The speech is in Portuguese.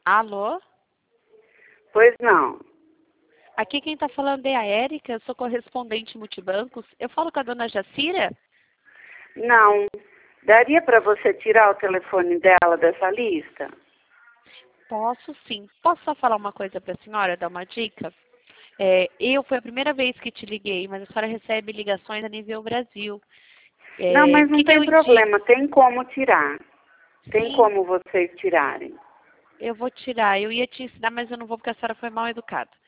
Alô? Pois não. Aqui quem está falando é a Érica, eu sou correspondente multibancos. Eu falo com a dona Jacira? Não. Daria para você tirar o telefone dela dessa lista? Posso sim. Posso só falar uma coisa para a senhora, dar uma dica? Foi a primeira vez que te liguei, mas a senhora recebe ligações a nível Brasil. Não, mas não Que tem eu indico? problema. Tem como tirar. Tem Sim, como vocês tirarem. eu vou tirar. Eu ia te ensinar, mas eu não vou porque a senhora foi mal educada.